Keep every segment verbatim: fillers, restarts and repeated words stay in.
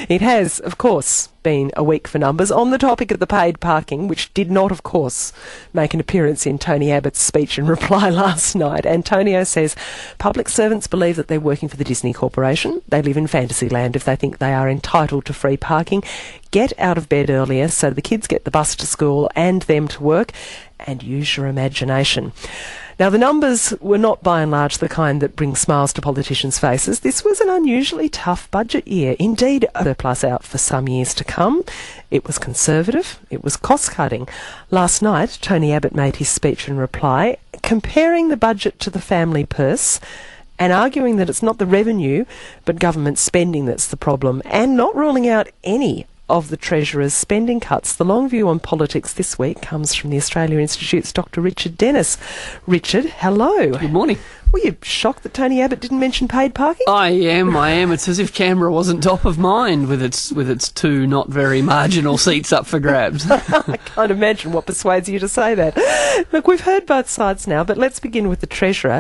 It has, of course, been a week for numbers. On the topic of the paid parking, which did not, of course, make an appearance in Tony Abbott's speech and reply last night, Antonio says public servants believe that they're working for the Disney Corporation. They live in Fantasyland if they think they are entitled to free parking. Get out of bed earlier so the kids get the bus to school and them to work, and use your imagination. Now, the numbers were not by and large the kind that bring smiles to politicians' faces. This was an unusually tough budget year. Indeed, a surplus out for some years to come. It was conservative. It was cost-cutting. Last night, Tony Abbott made his speech and reply, comparing the budget to the family purse and arguing that it's not the revenue but government spending that's the problem, and not ruling out any of the Treasurer's spending cuts. The long view on politics this week comes from the Australia Institute's Doctor Richard Dennis. Richard, hello. Good morning. Were you shocked that Tony Abbott didn't mention paid parking? I am, I am. It's as if Canberra wasn't top of mind with its with its two not very marginal seats up for grabs. I can't imagine what persuades you to say that. Look, we've heard both sides now, but let's begin with the Treasurer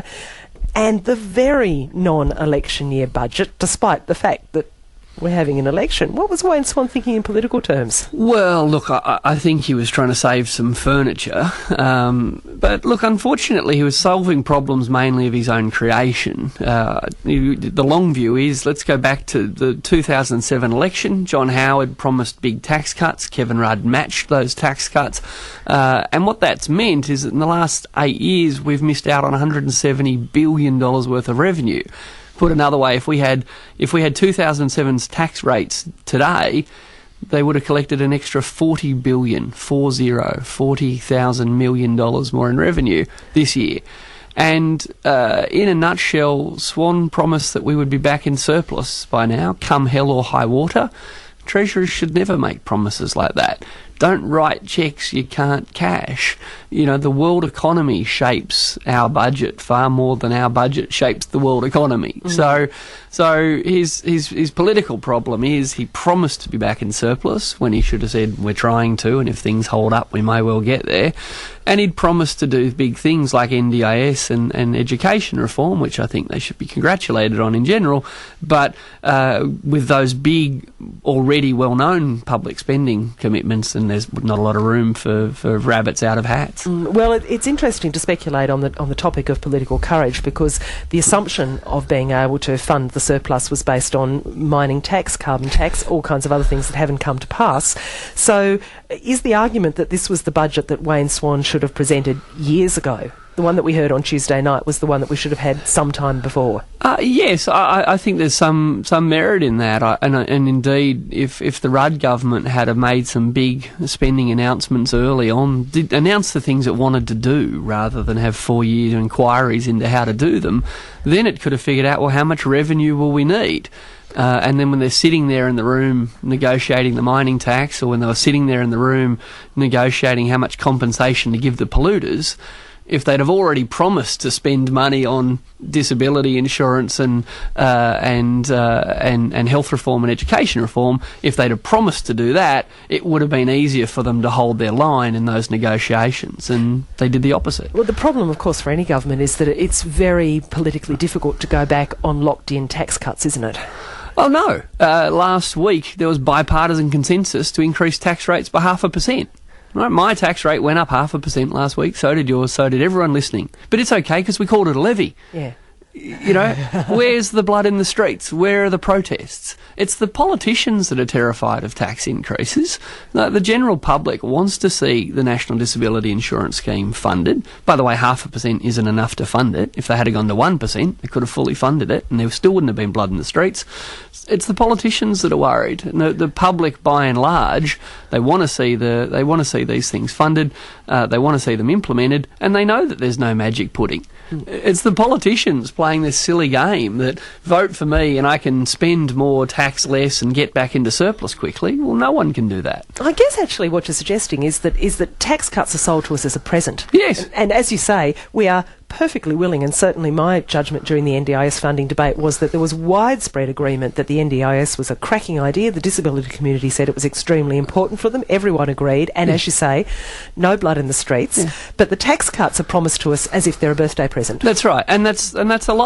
and the very non-election year budget, despite the fact that we're having an election. What was Wayne Swan thinking in political terms? Well, look, I, I think he was trying to save some furniture. Um, but look, unfortunately, he was solving problems mainly of his own creation. Uh, the long view is, let's go back to the two thousand seven election. John Howard promised big tax cuts. Kevin Rudd matched those tax cuts. Uh, and what that's meant is that in the last eight years, we've missed out on one hundred seventy billion dollars worth of revenue. Put another way, if we had if we had two thousand seven's tax rates today, they would have collected an extra forty billion, four zero, forty thousand million dollars more in revenue this year. And uh, in a nutshell, Swan promised that we would be back in surplus by now, come hell or high water. Treasurers should never make promises like that. Don't write cheques you can't cash. You know, the world economy shapes our budget far more than our budget shapes the world economy. Mm. So so his, his his political problem is he promised to be back in surplus when he should have said we're trying to, and if things hold up we may well get there. And he'd promised to do big things like N D I S and, and education reform, which I think they should be congratulated on in general. But uh, with those big, already well-known public spending commitments, and there's not a lot of room for, for rabbits out of hats. Mm, well, it, it's interesting to speculate on the on the topic of political courage, because the assumption of being able to fund the surplus was based on mining tax, carbon tax, all kinds of other things that haven't come to pass. So is the argument that this was the budget that Wayne Swan should have presented years ago? The one that we heard on Tuesday night was the one that we should have had some time before. Uh, yes, I, I think there's some, some merit in that. I, and, and indeed, if, if the Rudd government had have made some big spending announcements early on, did announce the things it wanted to do rather than have four years of inquiries into how to do them, then it could have figured out, well, how much revenue will we need? Uh, and then when they're sitting there in the room negotiating the mining tax, or when they were sitting there in the room negotiating how much compensation to give the polluters, if they'd have already promised to spend money on disability insurance and uh, and, uh, and and health reform and education reform, if they'd have promised to do that, it would have been easier for them to hold their line in those negotiations, and they did the opposite. Well, the problem, of course, for any government is that it's very politically difficult to go back on locked-in tax cuts, isn't it? Oh, no. Uh, last week, there was bipartisan consensus to increase tax rates by half a percent. Right, my tax rate went up half a percent last week, so did yours, so did everyone listening. But it's okay because we called it a levy. Yeah. You know, where's the blood in the streets? Where are the protests? It's the politicians that are terrified of tax increases. No, the general public wants to see the National Disability Insurance Scheme funded. By the way, half a percent isn't enough to fund it. If they had gone to one percent, they could have fully funded it, and there still wouldn't have been blood in the streets. It's the politicians that are worried. And the, the public, by and large, they want to see the they want to see these things funded. Uh, they want to see them implemented, and they know that there's no magic pudding. It's the politicians playing this silly game that vote for me and I can spend more, tax less, and get back into surplus quickly. Well, no one can do that. I guess actually what you're suggesting is that is that tax cuts are sold to us as a present. Yes. And, and as you say, we are perfectly willing, and certainly my judgment during the N D I S funding debate was that there was widespread agreement that the N D I S was a cracking idea. The disability community said it was extremely important for them. Everyone agreed, and yeah. as you say, no blood in the streets. Yeah. But the tax cuts are promised to us as if they're a birthday present. That's right, and that's and that's a lie.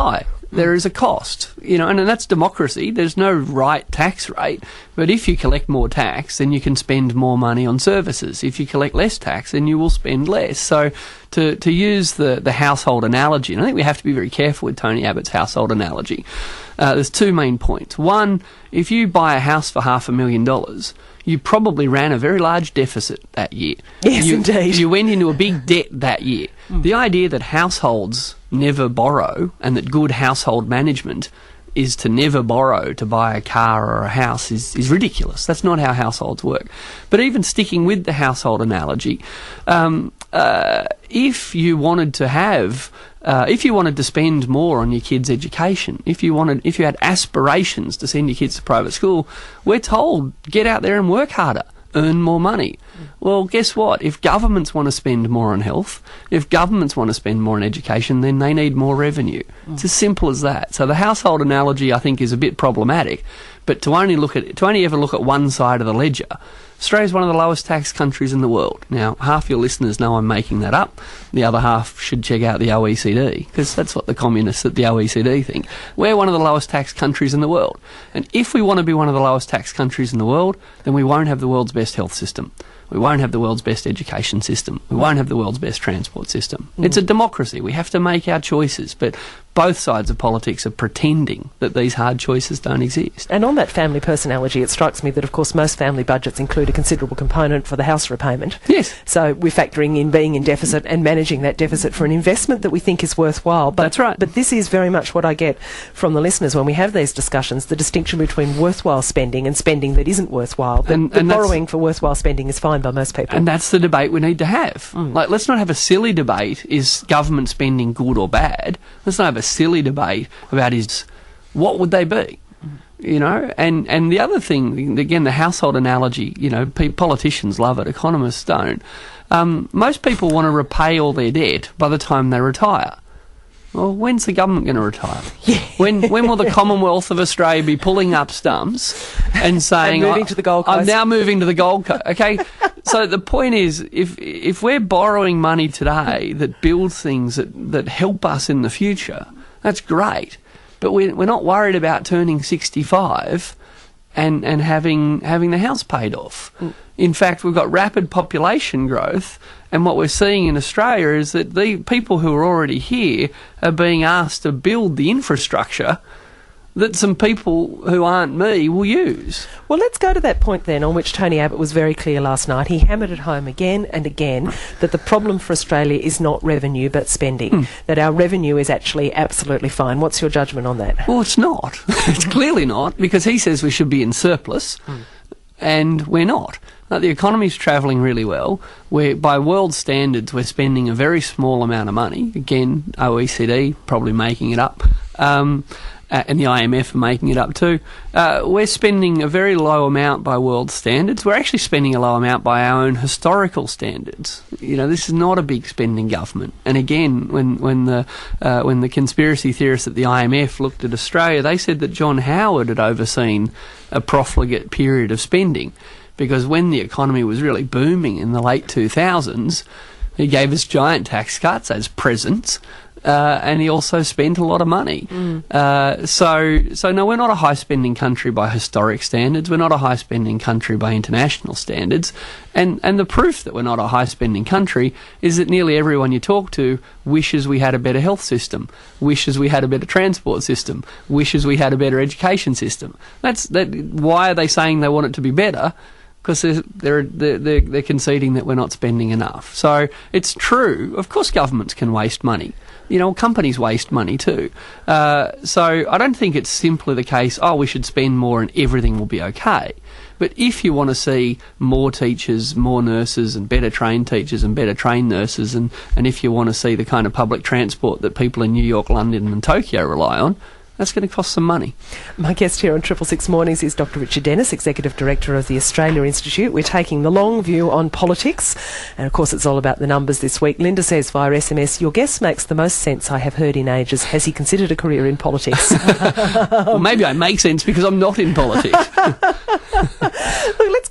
there is a cost, you know, and, and that's democracy. There's no right tax rate, but if you collect more tax, then you can spend more money on services. If you collect less tax, then you will spend less. So to, to use the, the household analogy, and I think we have to be very careful with Tony Abbott's household analogy, uh, there's two main points. One, if you buy a house for half a million dollars, you probably ran a very large deficit that year. Yes, you, indeed. You went into a big debt that year. Mm. The idea that households never borrow and that good household management is to never borrow to buy a car or a house is, is ridiculous. That's not how households work. But even sticking with the household analogy, um, uh, if you wanted to have, uh, if you wanted to spend more on your kids' education, if you wanted, if you had aspirations to send your kids to private school, we're told get out there and work harder, earn more money. Well, guess what? If governments want to spend more on health, if governments want to spend more on education, then they need more revenue. Mm. It's as simple as that. So the household analogy, I think, is a bit problematic. But to only look at to only ever look at one side of the ledger, Australia's one of the lowest tax countries in the world. Now, half your listeners know I'm making that up. The other half should check out the O E C D, because that's what the communists at the O E C D think. We're one of the lowest tax countries in the world. And if we want to be one of the lowest tax countries in the world, then we won't have the world's best health system. We won't have the world's best education system. We won't have the world's best transport system. Mm. It's a democracy. We have to make our choices. But both sides of politics are pretending that these hard choices don't exist. And on that family personality, it strikes me that, of course, most family budgets include a considerable component for the house repayment. Yes. So we're factoring in being in deficit and managing that deficit for an investment that we think is worthwhile. But, That's right. But this is very much what I get from the listeners when we have these discussions, the distinction between worthwhile spending and spending that isn't worthwhile. But, and, but and borrowing for worthwhile spending is fine by most people. And that's the debate we need to have. Mm. Like, let's not have a silly debate, is government spending good or bad? Let's not have a silly debate about is what would they be? You know, and, and the other thing, again, the household analogy, you know, pe- politicians love it, economists don't. Um, most people want to repay all their debt by the time they retire. Well, when's the government going to retire? Yeah. When when will the Commonwealth of Australia be pulling up stumps and saying, and moving to the Gold Coast. I'm now moving to the Gold Coast. Okay, so the point is, if if we're borrowing money today that builds things that, that help us in the future, that's great. But we're, we're not worried about turning sixty-five and, and having having the house paid off. Mm. In fact, we've got rapid population growth, and what we're seeing in Australia is that the people who are already here are being asked to build the infrastructure that some people who aren't me will use. Well, let's go to that point then on which Tony Abbott was very clear last night. He hammered it home again and again that the problem for Australia is not revenue but spending, mm. that our revenue is actually absolutely fine. What's your judgment on that? Well, it's not. It's clearly not, because he says we should be in surplus, mm. and we're not. Like, the economy's travelling really well. We're, by world standards, we're spending a very small amount of money. Again, O E C D probably making it up. Um, Uh, and the I M F are making it up too. Uh, we're spending a very low amount by world standards. We're actually spending a low amount by our own historical standards. You know, this is not a big spending government. And again, when when the uh, when the conspiracy theorists at the I M F looked at Australia, they said that John Howard had overseen a profligate period of spending, because when the economy was really booming in the late two thousands, he gave us giant tax cuts as presents. Uh, and he also spent a lot of money. Mm. Uh, so, so no, we're not a high-spending country by historic standards. We're not a high-spending country by international standards. And and the proof that we're not a high-spending country is that nearly everyone you talk to wishes we had a better health system, wishes we had a better transport system, wishes we had a better education system. That's that. Why are they saying they want it to be better? Because they're, they're, they're, they're conceding that we're not spending enough. So it's true. Of course governments can waste money. You know, companies waste money too. Uh, so I don't think it's simply the case, oh, we should spend more and everything will be okay. But if you want to see more teachers, more nurses and better trained teachers and better trained nurses, and, and if you want to see the kind of public transport that people in New York, London and Tokyo rely on, that's going to cost some money. My guest here on Triple Six Mornings is Doctor Richard Denniss, Executive Director of the Australia Institute. We're taking the long view on politics, and of course it's all about the numbers this week. Linda says via S M S, your guest makes the most sense I have heard in ages. Has he considered a career in politics? Well, maybe I make sense because I'm not in politics. Look, let's go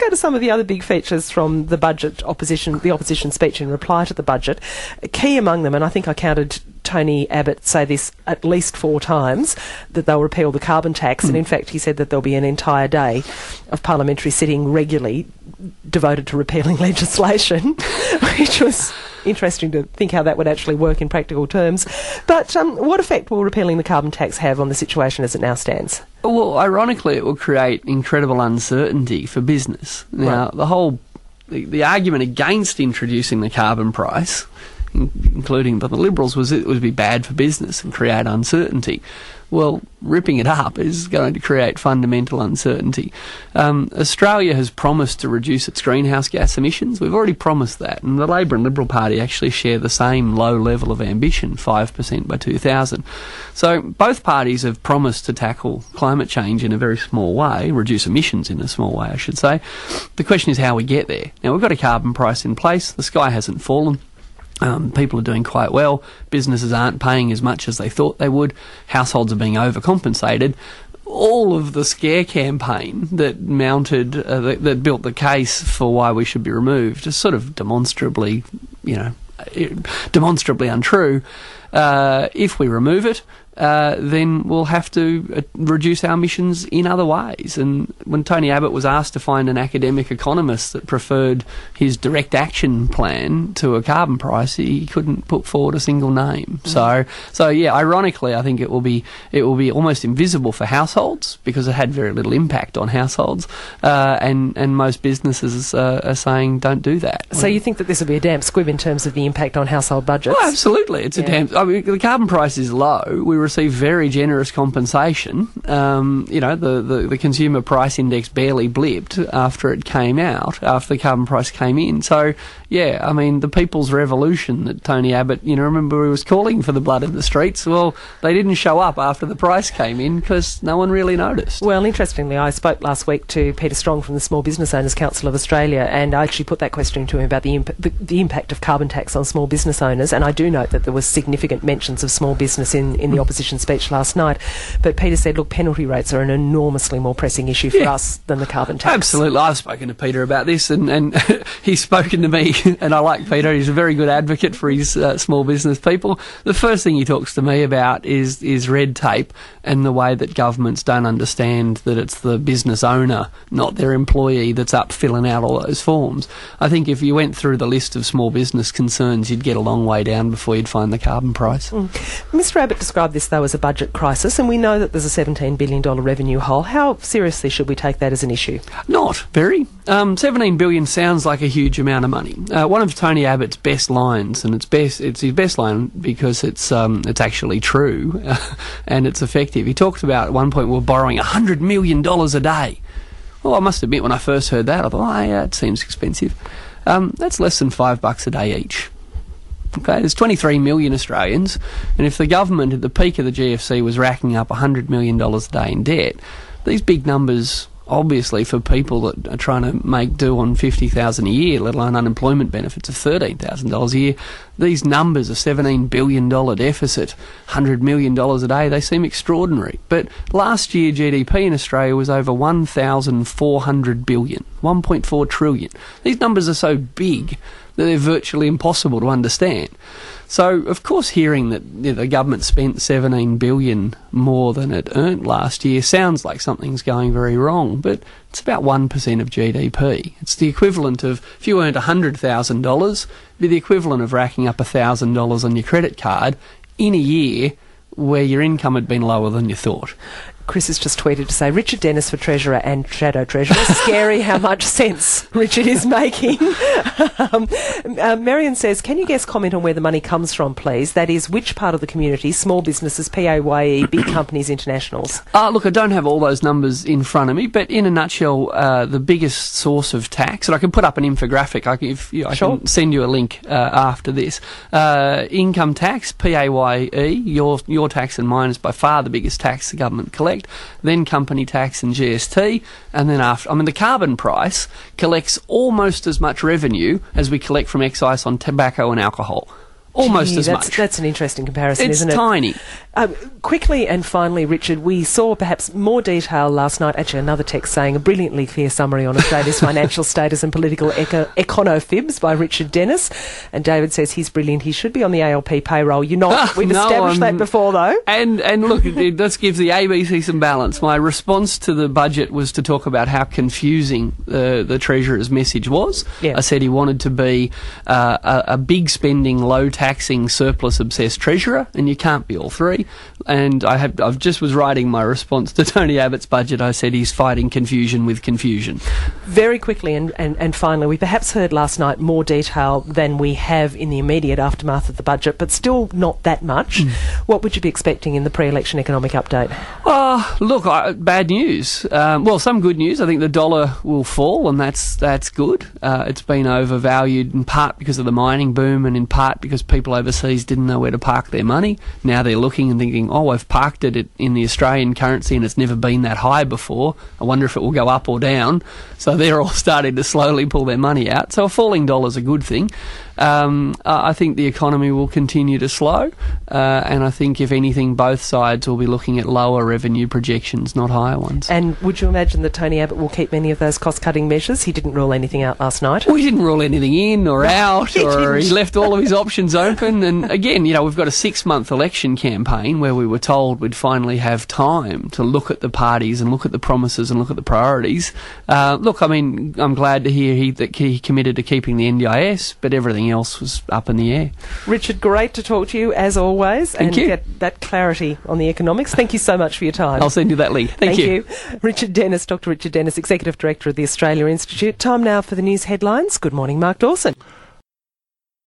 go to some of the other big features from the budget opposition, the opposition speech in reply to the budget. Key among them, and I think I counted Tony Abbott say this at least four times, that they'll repeal the carbon tax. Mm. And in fact, he said that there'll be an entire day of parliamentary sitting regularly devoted to repealing legislation, which was interesting to think how that would actually work in practical terms. But um, what effect will repealing the carbon tax have on the situation as it now stands? Well, ironically, it will create incredible uncertainty for business. Now, right. the whole the, the argument against introducing the carbon price, in, including by the Liberals, was it would be bad for business and create uncertainty. Well, ripping it up is going to create fundamental uncertainty. Um, Australia has promised to reduce its greenhouse gas emissions. We've already promised that, and the Labor and Liberal Party actually share the same low level of ambition, five percent by two thousand. So both parties have promised to tackle climate change in a very small way, reduce emissions in a small way, I should say. The question is how we get there. Now, we've got a carbon price in place. The sky hasn't fallen. Um, people are doing quite well. Businesses aren't paying as much as they thought they would. Households are being overcompensated. All of the scare campaign that mounted, uh, that, that built the case for why we should be removed is sort of demonstrably, you know, demonstrably untrue. Uh, if we remove it, uh, then we'll have to uh, reduce our emissions in other ways. And when Tony Abbott was asked to find an academic economist that preferred his direct action plan to a carbon price, he couldn't put forward a single name. Mm-hmm. So, so yeah, ironically, I think it will be it will be almost invisible for households because it had very little impact on households, uh, and and most businesses uh, are saying don't do that. So you think that this will be a damp squib in terms of the impact on household budgets? Oh, absolutely, it's yeah. a damp. I mean, the carbon price is low. We receive very generous compensation. Um, you know, the, the, the consumer price index barely blipped after it came out, after the carbon price came in. So, yeah, I mean, the people's revolution that Tony Abbott, you know, remember he was calling for the blood in the streets? Well, they didn't show up after the price came in because no one really noticed. Well, interestingly, I spoke last week to Peter Strong from the Small Business Owners Council of Australia, and I actually put that question to him about the, imp- the, the impact of carbon tax on small business owners, and I do note that there was significant mentions of small business in, in the opposition speech last night. But Peter said, look, penalty rates are an enormously more pressing issue for yeah. us than the carbon tax. Absolutely. I've spoken to Peter about this, and, and he's spoken to me, and I like Peter. He's a very good advocate for his uh, small business people. The first thing he talks to me about is, is red tape and the way that governments don't understand that it's the business owner, not their employee, that's up filling out all those forms. I think if you went through the list of small business concerns, you'd get a long way down before you'd find the carbon price. Mm. Mister Abbott described this, though, as a budget crisis, and we know that there's a seventeen billion dollars revenue hole. How seriously should we take that as an issue? Not very. Um, seventeen billion dollars sounds like a huge amount of money. Uh, one of Tony Abbott's best lines, and it's best, it's his best line because it's um, it's actually true and it's effective. He talked about at one point we we're borrowing one hundred million dollars a day. Well, I must admit, when I first heard that, I thought, oh, yeah, it seems expensive. Um, that's less than five bucks a day each. Okay, there's twenty-three million Australians, and if the government at the peak of the G F C was racking up one hundred million dollars a day in debt, these big numbers, obviously, for people that are trying to make do on fifty thousand dollars a year, let alone unemployment benefits of thirteen thousand dollars a year, these numbers, a seventeen billion dollars deficit, one hundred million dollars a day, they seem extraordinary. But last year, G D P in Australia was over one thousand four hundred billion dollars, one point four trillion dollars. These numbers are so big that they're virtually impossible to understand. So, of course, hearing that you know, the government spent seventeen billion dollars more than it earned last year sounds like something's going very wrong, but it's about one percent of G D P. It's the equivalent of, if you earned one hundred thousand dollars, it'd be the equivalent of racking up one thousand dollars on your credit card in a year where your income had been lower than you thought. Chris has just tweeted to say, Richard Dennis for Treasurer and Shadow Treasurer. Scary how much sense Richard is making. um, uh, Marion says, can you guess comment on where the money comes from, please? That is, which part of the community, small businesses, P A Y E, big companies, internationals? Uh, look, I don't have all those numbers in front of me, but in a nutshell, uh, the biggest source of tax, and I can put up an infographic, I can, if, you know, I sure. can send you a link uh, after this. Uh, income tax, P A Y E, your, your tax and mine is by far the biggest tax the government collects. Then company tax and G S T, and then after, I mean, the carbon price collects almost as much revenue as we collect from excise on tobacco and alcohol. Almost Gee, as that's, much. That's an interesting comparison, It's isn't it? tiny. Um, quickly and finally, Richard, we saw perhaps more detail last night. Actually, another text saying a brilliantly clear summary on Australia's financial status and political eco- econo-fibs by Richard Dennis. And David says he's brilliant. He should be on the A L P payroll. You're not. Ah, We've no, established um, that before, though. And and look, it, it just gives the A B C some balance. My response to the budget was to talk about how confusing uh, the Treasurer's message was. Yeah. I said he wanted to be uh, a, a big spending, low taxing, surplus obsessed Treasurer, and you can't be all three. And I have I've just was writing my response to Tony Abbott's budget. I said he's fighting confusion with confusion. Very quickly and, and, and finally, we perhaps heard last night more detail than we have in the immediate aftermath of the budget, but still not that much. Mm. What would you be expecting in the pre-election economic update? Oh, look, I, bad news. Um, well, some good news. I think the dollar will fall, and that's that's good. Uh, it's been overvalued in part because of the mining boom and in part because people overseas didn't know where to park their money. Now they're looking and thinking, oh, I've parked it in the Australian currency and it's never been that high before. I wonder if it will go up or down. So they're all starting to slowly pull their money out. So a falling dollar's a good thing. Um, I think the economy will continue to slow, uh, and I think, if anything, both sides will be looking at lower revenue projections, not higher ones. And would you imagine that Tony Abbott will keep many of those cost-cutting measures? He didn't rule anything out last night. Well, he didn't rule anything in or out, he or didn't. he left all of his options open. And again, you know, we've got a six-month election campaign where we were told we'd finally have time to look at the parties and look at the promises and look at the priorities. Uh, look, I mean, I'm glad to hear he, that he committed to keeping the N D I S, but everything else was up in the air. Richard, great to talk to you as always. Thank and you. Get that clarity on the economics. Thank you so much for your time. I'll send you that link. Thank, Thank you. you. Richard Dennis, Doctor Richard Dennis, Executive Director of the Australia Institute. Time now for the news headlines. Good morning, Mark Dawson.